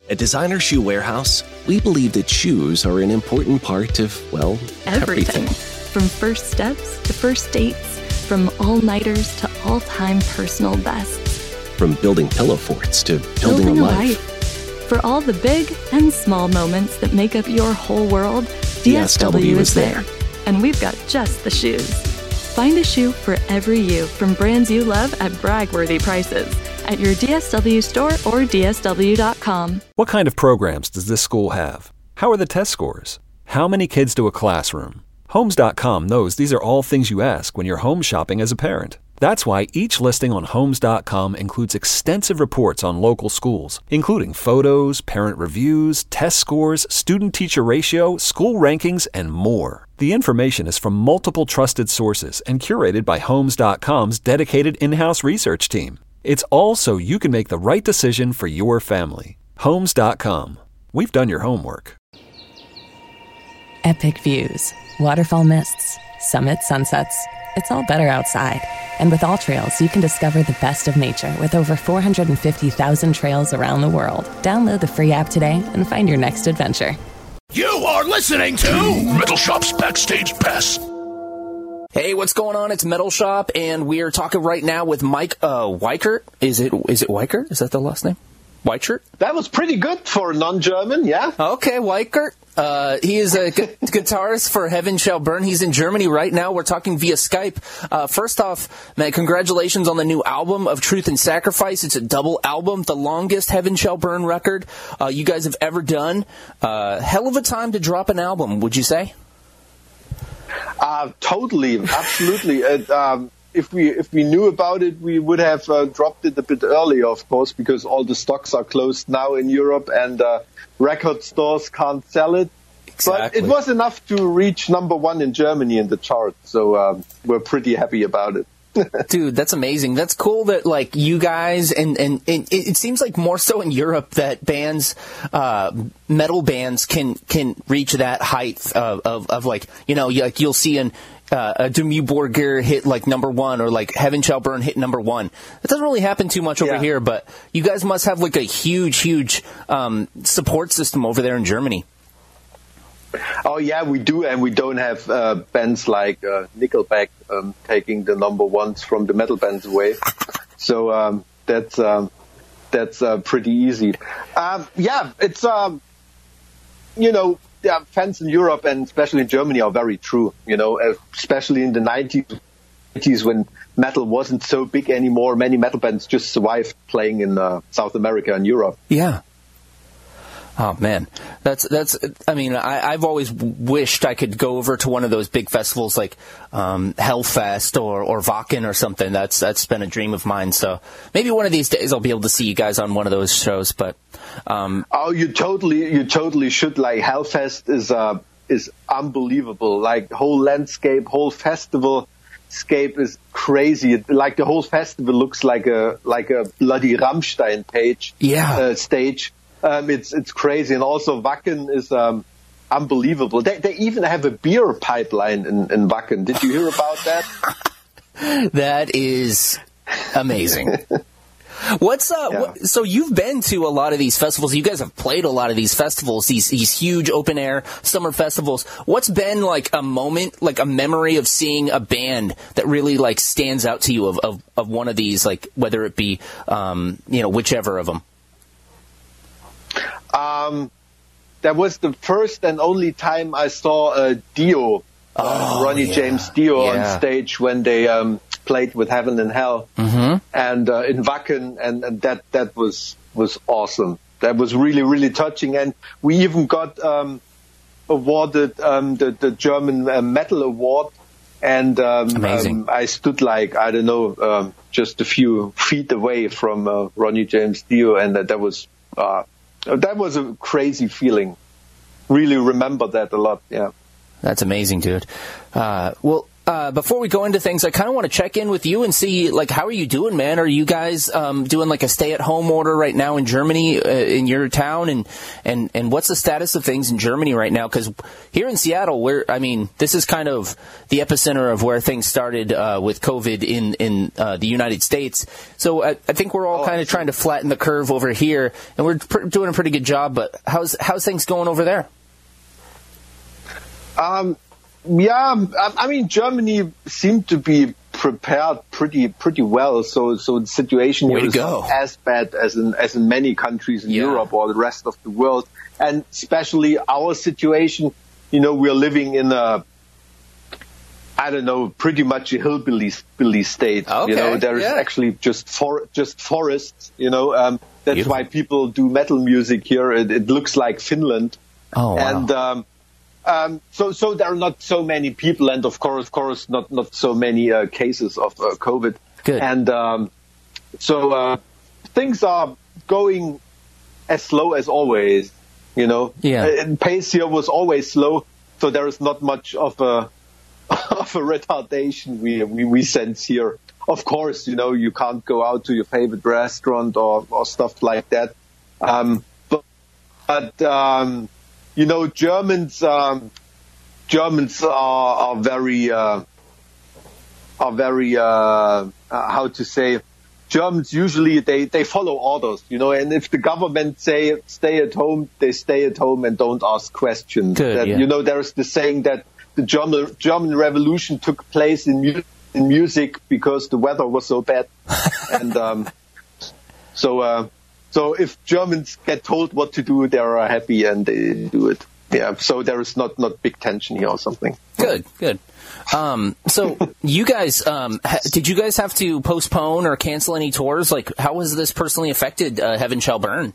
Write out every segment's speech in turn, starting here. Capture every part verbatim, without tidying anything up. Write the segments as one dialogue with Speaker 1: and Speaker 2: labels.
Speaker 1: At Designer Shoe Warehouse, we believe that shoes are an important part of, well, everything.
Speaker 2: everything. From first steps to first dates, from all-nighters to all-time personal bests.
Speaker 1: From building pillow forts to building,
Speaker 2: Building
Speaker 1: a
Speaker 2: a
Speaker 1: life.
Speaker 2: life. For all the big and small moments that make up your whole world, D S W is there. And we've got just the shoes. Find a shoe for every you from brands you love at brag-worthy prices at your D S W store or D S W dot com.
Speaker 3: What kind of programs does this school have? How are the test scores? How many kids do a classroom? Homes dot com knows these are all things you ask when you're home shopping as a parent. That's why each listing on Homes dot com includes extensive reports on local schools, including photos, parent reviews, test scores, student-teacher ratio, school rankings, and more. The information is from multiple trusted sources and curated by Homes dot com's dedicated in-house research team. It's all so you can make the right decision for your family. Homes dot com. We've done your homework.
Speaker 4: Epic views, waterfall mists, summit sunsets. It's all better outside. And with AllTrails, you can discover the best of nature with over four hundred fifty thousand trails around the world. Download the free app today and find your next adventure.
Speaker 5: You are listening to Metal Shop's Backstage Pass.
Speaker 6: Hey, what's going on? It's Metal Shop, and we are talking right now with Mike uh, Weichert. Is it is it Weichert? Is that the last name? Weichert?
Speaker 7: That was pretty good for a non-German, yeah.
Speaker 6: Okay, Weichert. Uh, he is a gu- guitarist for Heaven Shall Burn. He's in Germany right now. We're talking via Skype. Uh, first off, man, congratulations on the new album of Truth and Sacrifice. It's a double album, the longest Heaven Shall Burn record uh, you guys have ever done. Uh, hell of a time to drop an album, would you say?
Speaker 7: Uh, totally, absolutely. It, um, if we if we knew about it, we would have uh, dropped it a bit earlier, of course, because all the stocks are closed now in Europe and uh, record stores can't sell it.
Speaker 6: Exactly.
Speaker 7: But it was enough to reach number one in Germany in the chart, so um, we're pretty happy about it.
Speaker 6: Dude, that's amazing. That's cool that, like, you guys, and, and, and it, it seems like more so in Europe that bands, uh, metal bands can, can reach that height of, of, of like, you know, like you'll see an, uh, a Dimmu Borgir hit, like, number one, or, like, Heaven Shall Burn hit number one. That doesn't really happen too much over
Speaker 7: Yeah.
Speaker 6: here, but you guys must have, like, a huge, huge, um, support system over there in Germany.
Speaker 7: Oh, yeah, we do, and we don't have uh, bands like uh, Nickelback um, taking the number ones from the metal bands away. So um, that's um, that's uh, pretty easy. Um, yeah, it's, um, you know, yeah, fans in Europe and especially in Germany are very true, you know, especially in the nineties when metal wasn't so big anymore. Many metal bands just survived playing in uh, South America and Europe.
Speaker 6: Yeah. Oh, man. That's, that's, I mean, I, I've always wished I could go over to one of those big festivals like, um, Hellfest or, or Wacken or something. That's, that's been a dream of mine. So maybe one of these days I'll be able to see you guys on one of those shows, but, um.
Speaker 7: Oh, you totally, you totally should. Like, Hellfest is, uh, is unbelievable. Like, whole landscape, whole festival scape is crazy. Like, the whole festival looks like a, like a bloody Rammstein page.
Speaker 6: Yeah.
Speaker 7: Uh, stage. Um, it's it's crazy, and also Wacken is um, unbelievable. They they even have a beer pipeline in, in Wacken. Did you hear about that?
Speaker 6: That is amazing. What's uh?
Speaker 7: Yeah.
Speaker 6: What, so you've been to a lot of these festivals. You guys have played a lot of these festivals. These these huge open air summer festivals. What's been like a moment, like a memory of seeing a band that really like stands out to you of of, of one of these, like whether it be um you know whichever of them.
Speaker 7: Um, that was the first and only time I saw uh, Dio, uh,
Speaker 6: Oh,
Speaker 7: Ronnie
Speaker 6: yeah.
Speaker 7: James Dio
Speaker 6: Yeah.
Speaker 7: on stage when they um, played with Heaven and Hell,
Speaker 6: Mm-hmm.
Speaker 7: and uh, in Wacken, and, and that that was was awesome. That was really really touching, and we even got um, awarded um, the the German uh, Metal Award. And um,
Speaker 6: Amazing.
Speaker 7: um, I stood like, I don't know, um, just a few feet away from uh, Ronnie James Dio, and that, that was uh, that was a crazy feeling. Really remember that a lot, yeah.
Speaker 6: That's amazing, dude. Uh, well, uh, before we go into things, I kind of want to check in with you and see, like, how are you doing, man? Are you guys um, doing like a stay-at-home order right now in Germany, uh, in your town, and and and what's the status of things in Germany right now? Because here in Seattle, we're, I mean, this is kind of the epicenter of where things started uh, with COVID in in uh, the United States. So I, I think we're all kind of trying to flatten the curve over here, and we're pr- doing a pretty good job. But how's how's things going over there?
Speaker 7: Um, yeah, I mean, Germany seemed to be prepared pretty pretty well. So, so the situation here is not as bad as in as in many countries in yeah. Europe or the rest of the world, and especially our situation. You know, we're living in a, I don't know, pretty much a hillbilly, hillbilly state.
Speaker 6: Okay,
Speaker 7: you know, there's
Speaker 6: yeah.
Speaker 7: actually just for just forests. You know, um, that's Beautiful. Why people do metal music here. It, it looks like Finland.
Speaker 6: Oh, wow.
Speaker 7: And um, Um, so, so there are not so many people, and of course, of course, not not so many uh, cases of uh, COVID.
Speaker 6: Good.
Speaker 7: And um, so uh, things are going as slow as always. You know,
Speaker 6: yeah.
Speaker 7: And pace here was always slow, so there is not much of a of a retardation we we, we sense here. Of course, you know, you can't go out to your favorite restaurant or or stuff like that. Um, but. but um, You know, Germans um, Germans are, are very uh, are very uh, uh, how to say. Germans usually they, they follow orders, you know, and if the government say stay at home, they stay at home and don't ask questions.
Speaker 6: Good,
Speaker 7: that,
Speaker 6: yeah.
Speaker 7: You know, there is the saying that the German German Revolution took place in, mu- in music because the weather was so bad, and um, so. Uh, So if Germans get told what to do, they are happy and they do it. Yeah. So there is not, not big tension here or something.
Speaker 6: Good, good. Um, so you guys, um, ha- did you guys have to postpone or cancel any tours? Like, how has this personally affected uh, Heaven Shall Burn?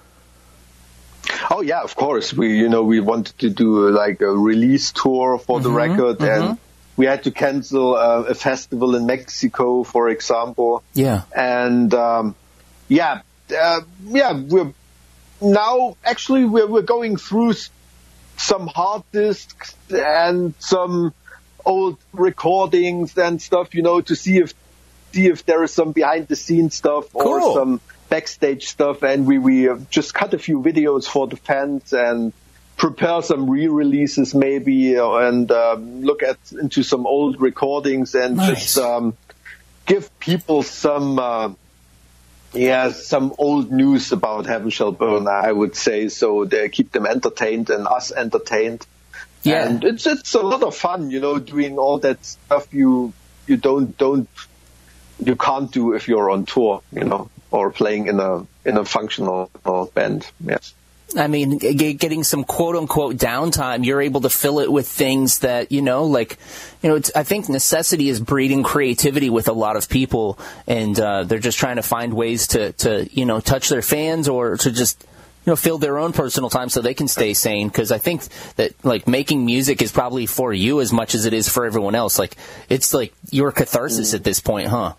Speaker 7: Oh yeah, of course. We, you know, we wanted to do like a release tour for mm-hmm, the record, mm-hmm. and we had to cancel uh, a festival in Mexico, for example.
Speaker 6: Yeah.
Speaker 7: And um, yeah. Uh, yeah, we're now actually we're, we're going through some hard disks and some old recordings and stuff, you know, to see if see if there is some behind the scenes stuff or
Speaker 6: cool.
Speaker 7: some backstage stuff. And we we just cut a few videos for the fans and prepare some re-releases maybe, and um, look at into some old recordings and
Speaker 6: nice.
Speaker 7: just um, give people some. Uh, Yeah, some old news about Heaven Shall Burn, I would say, so they keep them entertained and us entertained.
Speaker 6: Yeah,
Speaker 7: and it's it's a lot of fun, you know, doing all that stuff you you don't don't you can't do if you're on tour, you know, or playing in a in a functional band. Yes.
Speaker 6: I mean, getting some quote-unquote downtime, you're able to fill it with things that, you know, like, you know, it's, I think necessity is breeding creativity with a lot of people, and uh, they're just trying to find ways to, to, you know, touch their fans or to just, you know, fill their own personal time so they can stay sane. Because I think that, like, making music is probably for you as much as it is for everyone else. Like, it's like your catharsis mm. at this point, huh?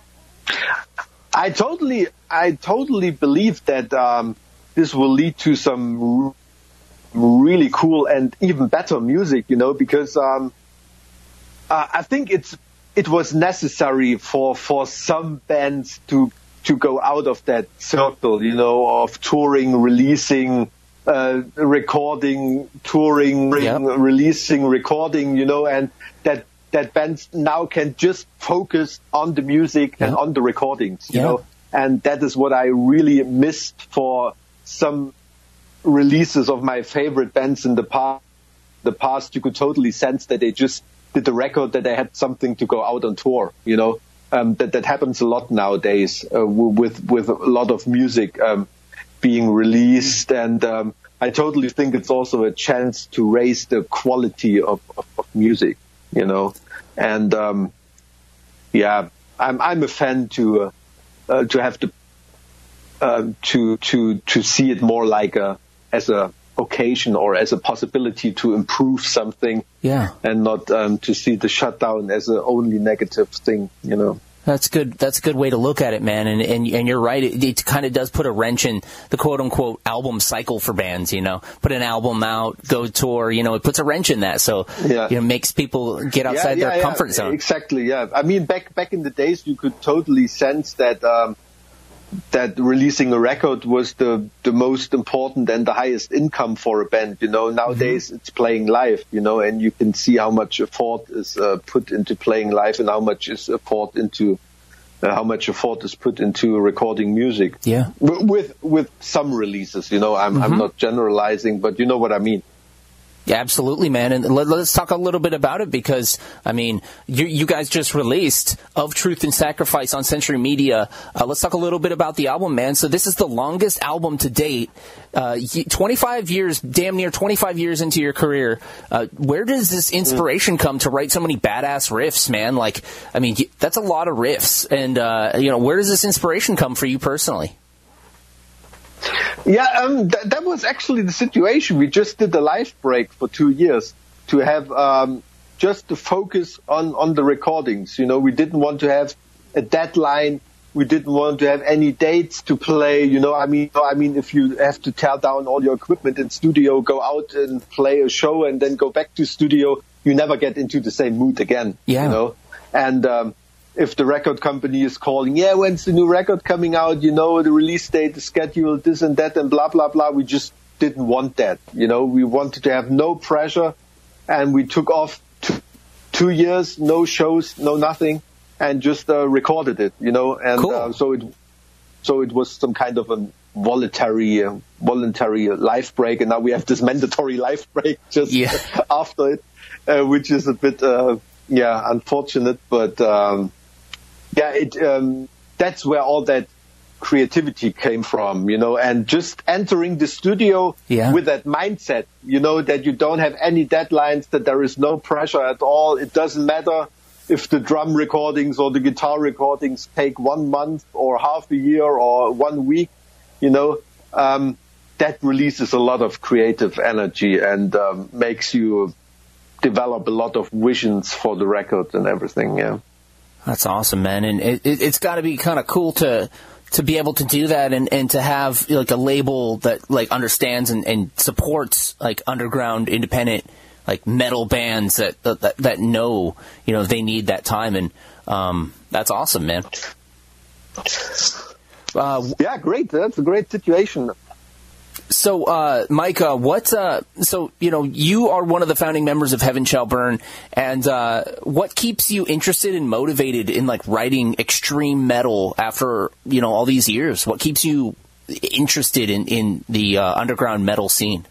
Speaker 7: I totally, I totally believe that um, this will lead to some really cool and even better music, you know, because um, uh, I think it's it was necessary for for some bands to to go out of that circle, you know, of touring, releasing, uh, recording, touring,
Speaker 6: yep.
Speaker 7: releasing, recording, you know, and that that bands now can just focus on the music yep. and on the recordings, you yep. know, and that is what I really missed for some releases of my favorite bands in the past. The past, you could totally sense that they just did the record, that they had something to go out on tour. You know, um, that that happens a lot nowadays uh, with with a lot of music um, being released, and um, I totally think it's also a chance to raise the quality of, of, of music. You know, and um, yeah, I'm I'm a fan to uh, uh, to have the. Uh, to to to see it more like a as a occasion or as a possibility to improve something,
Speaker 6: yeah,
Speaker 7: and not um, to see the shutdown as a only negative thing, you know.
Speaker 6: That's good. That's a good way to look at it, man. And and, and you're right. It, it kind of does put a wrench in the quote unquote album cycle for bands. You know, put an album out, go tour. You know, it puts a wrench in that. So
Speaker 7: yeah.
Speaker 6: you know, makes people get outside
Speaker 7: yeah, yeah,
Speaker 6: their
Speaker 7: yeah.
Speaker 6: comfort zone.
Speaker 7: Exactly. Yeah. I mean, back back in the days, you could totally sense that um, that releasing a record was the the most important and the highest income for a band. You know, nowadays mm-hmm. it's playing live. You know, and you can see how much effort is uh, put into playing live and how much is effort into uh, how much effort is put into recording music.
Speaker 6: Yeah,
Speaker 7: w- with with some releases. You know, I'm mm-hmm. I'm not generalizing, but you know what I mean.
Speaker 6: Yeah, absolutely, man. And let, let's talk a little bit about it because, I mean, you, you guys just released Of Truth and Sacrifice on Century Media. Uh, let's talk a little bit about the album, man. So this is the longest album to date. Uh, twenty-five years, damn near twenty-five years into your career. Uh, where does this inspiration come to write so many badass riffs, man? Like, I mean, that's a lot of riffs. And, uh, you know, where does this inspiration come for you personally?
Speaker 7: Yeah, um, th- that was actually the situation. We just did a live break for two years to have um, just to focus on, on the recordings. You know, we didn't want to have a deadline. We didn't want to have any dates to play. You know, I mean, I mean, if you have to tear down all your equipment in studio, go out and play a show, and then go back to studio, you never get into the same mood again.
Speaker 6: Yeah.
Speaker 7: You know, and um, if the record company is calling, yeah, when's the new record coming out? You know, the release date, the schedule, this and that, and blah, blah, blah. We just didn't want that. You know, we wanted to have no pressure, and we took off two, two years, no shows, no nothing, and just uh, recorded it, you know. And
Speaker 6: cool.
Speaker 7: uh, so it so it was some kind of a voluntary, uh, voluntary life break, and now we have this mandatory life break just
Speaker 6: yeah.
Speaker 7: after it, uh, which is a bit, uh, yeah, unfortunate, but... Um, Yeah, it um, that's where all that creativity came from, you know, and just entering the studio
Speaker 6: yeah.
Speaker 7: with that mindset, you know, that you don't have any deadlines, that there is no pressure at all. It doesn't matter if the drum recordings or the guitar recordings take one month or half a year or one week, you know, um, that releases a lot of creative energy and um, makes you develop a lot of visions for the record and everything, yeah.
Speaker 6: That's awesome, man. And it, it, it's got to be kind of cool to to be able to do that and, and to have like a label that like understands and, and supports like underground independent like metal bands that, that that know, you know, they need that time. And um, that's awesome, man. Uh,
Speaker 7: yeah, great. That's a great situation.
Speaker 6: So, uh, Mike, uh, what, uh, so, you know, you are one of the founding members of Heaven Shall Burn, and, uh, what keeps you interested and motivated in, like, writing extreme metal after, you know, all these years? What keeps you interested in, in the, uh, underground metal scene?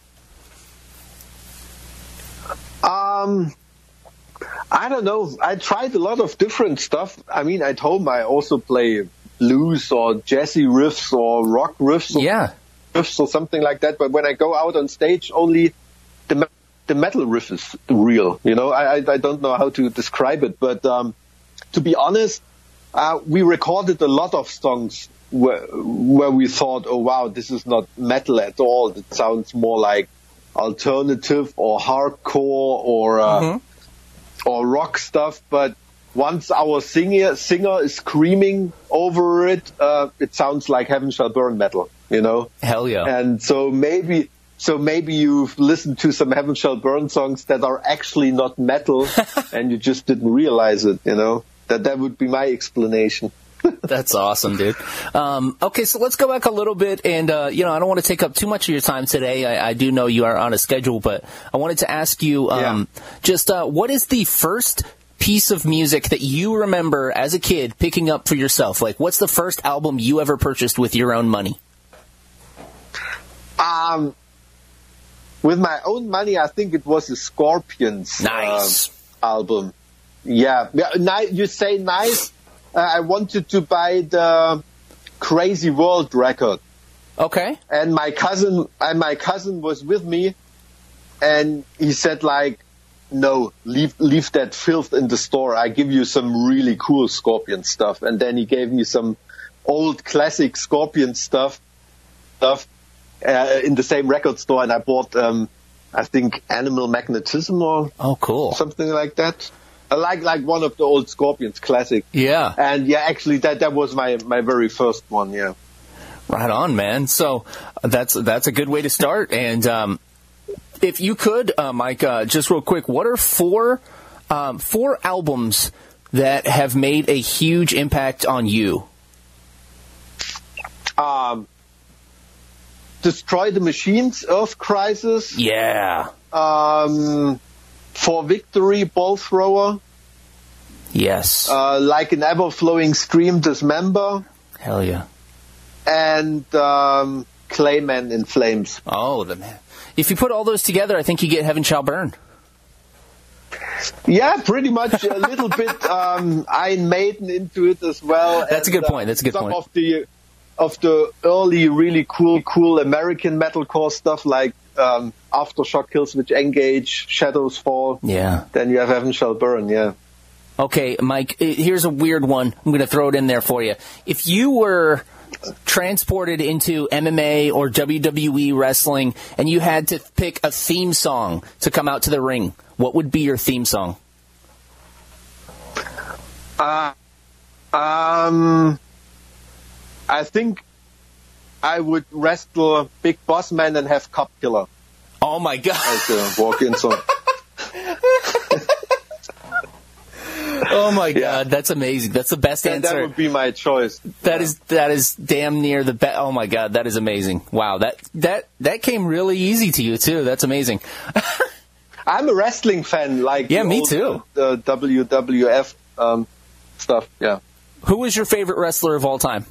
Speaker 7: Um, I don't know. I tried a lot of different stuff. I mean, at home I also play blues or jazzy riffs or rock riffs. Or
Speaker 6: yeah.
Speaker 7: riffs or something like that, but when I go out on stage, only the me- the metal riff is real. You know, I, I I don't know how to describe it, but um, to be honest, uh, we recorded a lot of songs where where we thought, oh wow, this is not metal at all. It sounds more like alternative or hardcore or uh, mm-hmm. or rock stuff. But once our singer singer is screaming over it, uh, it sounds like Heaven Shall Burn metal. You know?
Speaker 6: Hell yeah.
Speaker 7: And so maybe, so maybe you've listened to some Heaven Shall Burn songs that are actually not metal and you just didn't realize it, you know? That, that would be my explanation.
Speaker 6: That's awesome, dude. Um, okay, so let's go back a little bit, and uh, you know, I don't want to take up too much of your time today. I, I do know you are on a schedule, but I wanted to ask you, um, yeah. just uh, what is the first piece of music that you remember as a kid picking up for yourself? Like, what's the first album you ever purchased with your own money?
Speaker 7: Um, with my own money, I think it was a Scorpions
Speaker 6: nice.
Speaker 7: uh, album. Yeah, yeah. You say nice. Uh, I wanted to buy the Crazy World record.
Speaker 6: Okay.
Speaker 7: And my cousin, and my cousin was with me, and he said like, "No, leave leave that filth in the store. I give you some really cool Scorpion stuff." And then he gave me some old classic Scorpion stuff. Stuff. Uh, in the same record store, and I bought, um, I think, Animal Magnetism or
Speaker 6: oh, cool,
Speaker 7: something like that. Like like one of the old Scorpions classic.
Speaker 6: Yeah.
Speaker 7: And yeah, actually that, that was my, my very first one, yeah.
Speaker 6: Right on, man. So that's that's a good way to start. And um, if you could, uh, Mike, uh, just real quick, what are four um, four albums that have made a huge impact on you?
Speaker 7: Um, Destroy the Machines, Earth Crisis.
Speaker 6: Yeah.
Speaker 7: Um, For Victory, Ball Thrower.
Speaker 6: Yes.
Speaker 7: Uh, like an ever-flowing stream, Dismember.
Speaker 6: Hell yeah.
Speaker 7: And um, Clayman in Flames.
Speaker 6: Oh, the man. If you put all those together, I think you get Heaven Shall Burn.
Speaker 7: Yeah, pretty much a little bit um, Iron Maiden into it as well.
Speaker 6: That's and, a good point. That's a good
Speaker 7: some
Speaker 6: point.
Speaker 7: Some of the of the early, really cool, cool American metalcore stuff like um, Aftershock, Killswitch Engage, Shadows Fall.
Speaker 6: Yeah.
Speaker 7: Then you have Heaven Shall Burn. Yeah.
Speaker 6: Okay, Mike. Here's a weird one. I'm going to throw it in there for you. If you were transported into M M A or W W E wrestling and you had to pick a theme song to come out to the ring, what would be your theme song?
Speaker 7: Uh, um, I think I would wrestle Big Boss Man and have Cop Killer.
Speaker 6: Oh my God.
Speaker 7: As a walk-in song.
Speaker 6: Oh my God, that's amazing. That's the best
Speaker 7: and
Speaker 6: answer.
Speaker 7: That would be my choice.
Speaker 6: That
Speaker 7: yeah.
Speaker 6: is that is damn near the best. Oh my God, that is amazing. Wow, that that that came really easy to you too. That's amazing.
Speaker 7: I'm a wrestling fan, like
Speaker 6: yeah, me
Speaker 7: old,
Speaker 6: too.
Speaker 7: The W W F um, stuff. Yeah.
Speaker 6: Who is your favorite wrestler of all time?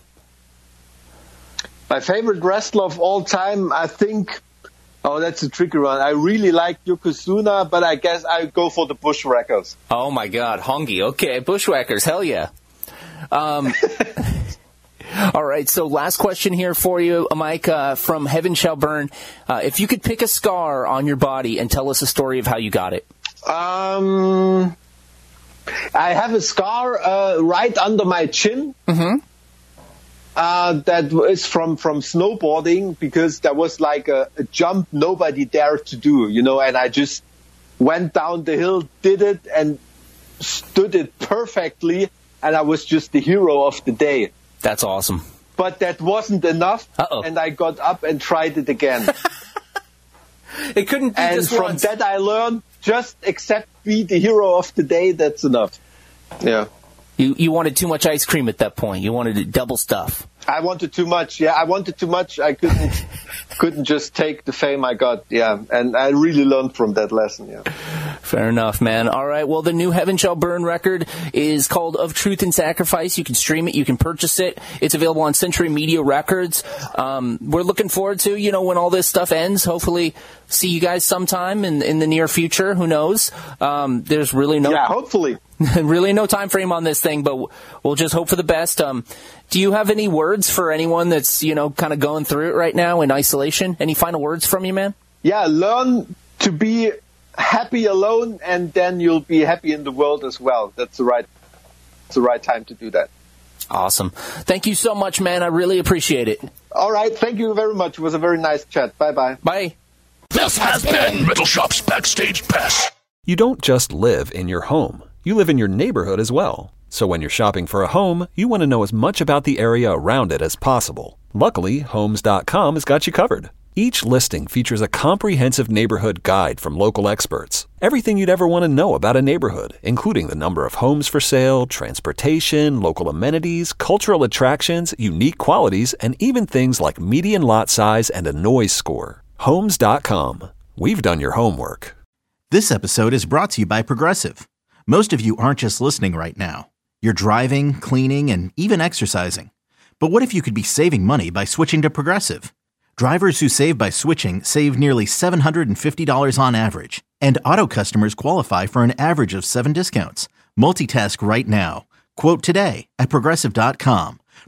Speaker 7: My favorite wrestler of all time, I think. Oh, that's a tricky one. I really like Yokozuna, but I guess I go for the Bushwhackers.
Speaker 6: Oh my God, Hongi. Okay, Bushwhackers. Hell yeah. Um, all right. So last question here for you, Mike, uh, from Heaven Shall Burn. Uh, if you could pick a scar on your body and tell us a story of how you got it.
Speaker 7: Um, I have a scar uh, right under my chin.
Speaker 6: Mm-hmm.
Speaker 7: Uh, that is from, from snowboarding because there was like a, a jump nobody dared to do, you know, and I just went down the hill, did it, and stood it perfectly, and I was just the hero of the day.
Speaker 6: That's awesome.
Speaker 7: But that wasn't enough,
Speaker 6: Uh-oh.
Speaker 7: and I got up and tried it again.
Speaker 6: It couldn't be
Speaker 7: and
Speaker 6: just
Speaker 7: from
Speaker 6: once.
Speaker 7: that I learned, just accept be the hero of the day, that's enough. Yeah.
Speaker 6: You you wanted too much ice cream at that point. You wanted double stuff.
Speaker 7: I wanted too much. Yeah, I wanted too much. I couldn't couldn't just take the fame I got. Yeah, and I really learned from that lesson. Yeah.
Speaker 6: Fair enough, man. All right. Well, the new Heaven Shall Burn record is called Of Truth and Sacrifice. You can stream it. You can purchase it. It's available on Century Media Records. Um, we're looking forward to, you know, when all this stuff ends, hopefully see you guys sometime in, in the near future. Who knows? Um, there's really no...
Speaker 7: Yeah, hopefully.
Speaker 6: really no time frame on this thing, but we'll just hope for the best. Um, do you have any words for anyone that's, you know, kind of going through it right now in isolation? Any final words from you, man?
Speaker 7: Yeah, learn to be happy alone, and then you'll be happy in the world as well. That's the right, it's the right time to do that.
Speaker 6: Awesome. Thank you so much, man. I really appreciate it.
Speaker 7: All right. Thank you very much. It was a very nice chat. Bye-bye.
Speaker 6: Bye.
Speaker 5: This has been Metal Shop's Backstage Pass.
Speaker 3: You don't just live in your home. You live in your neighborhood as well. So when you're shopping for a home, you want to know as much about the area around it as possible. Luckily, Homes dot com has got you covered. Each listing features a comprehensive neighborhood guide from local experts. Everything you'd ever want to know about a neighborhood, including the number of homes for sale, transportation, local amenities, cultural attractions, unique qualities, and even things like median lot size and a noise score. Homes dot com. We've done your homework.
Speaker 8: This episode is brought to you by Progressive. Most of you aren't just listening right now. You're driving, cleaning, and even exercising. But what if you could be saving money by switching to Progressive? Drivers who save by switching save nearly seven hundred fifty dollars on average. And auto customers qualify for an average of seven discounts. Multitask right now. Quote today at Progressive dot com.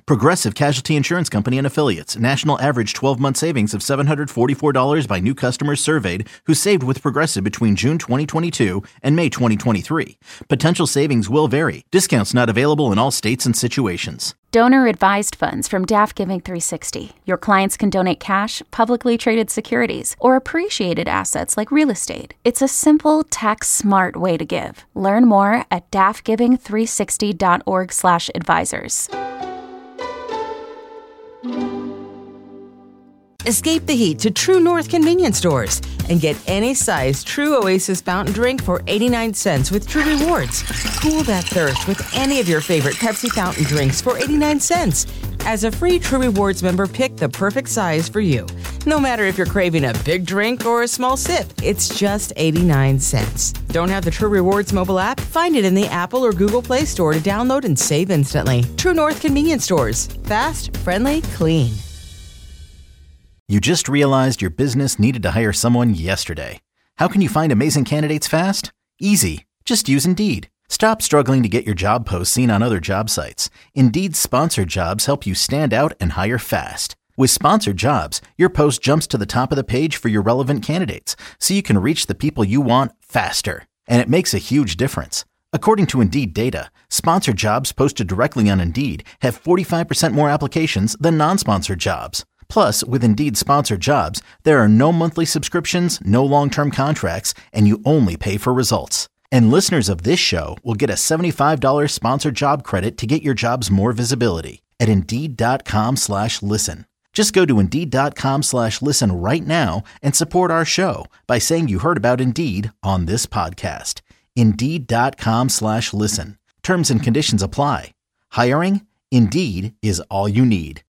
Speaker 8: Progressive Casualty Insurance Company and Affiliates. National average twelve-month savings of seven hundred forty-four dollars by new customers surveyed who saved with Progressive between June twenty twenty-two and May twenty twenty-three. Potential savings will vary. Discounts not available in all states and situations.
Speaker 9: Donor-advised funds from Daft Giving three sixty. Your clients can donate cash, publicly traded securities, or appreciated assets like real estate. It's a simple, tax-smart way to give. Learn more at daft giving three sixty dot org slash advisors.
Speaker 10: Escape the heat to True North convenience stores and get any size True Oasis fountain drink for eighty-nine cents with True Rewards. Cool that thirst with any of your favorite Pepsi fountain drinks for eighty-nine cents. As a free True Rewards member, pick the perfect size for you. No matter if you're craving a big drink or a small sip, it's just eighty-nine cents. Don't have the True Rewards mobile app? Find it in the Apple or Google Play Store to download and save instantly. True North convenience stores. Fast, friendly, clean.
Speaker 8: You just realized your business needed to hire someone yesterday. How can you find amazing candidates fast? Easy. Just use Indeed. Stop struggling to get your job posts seen on other job sites. Indeed's sponsored jobs help you stand out and hire fast. With sponsored jobs, your post jumps to the top of the page for your relevant candidates, so you can reach the people you want faster. And it makes a huge difference. According to Indeed data, sponsored jobs posted directly on Indeed have forty-five percent more applications than non-sponsored jobs. Plus, with Indeed sponsored jobs, there are no monthly subscriptions, no long-term contracts, and you only pay for results. And listeners of this show will get a seventy-five dollars sponsored job credit to get your jobs more visibility at Indeed.com slash listen. Just go to Indeed.com slash listen right now and support our show by saying you heard about Indeed on this podcast. Indeed.com slash listen. Terms and conditions apply. Hiring? Indeed is all you need.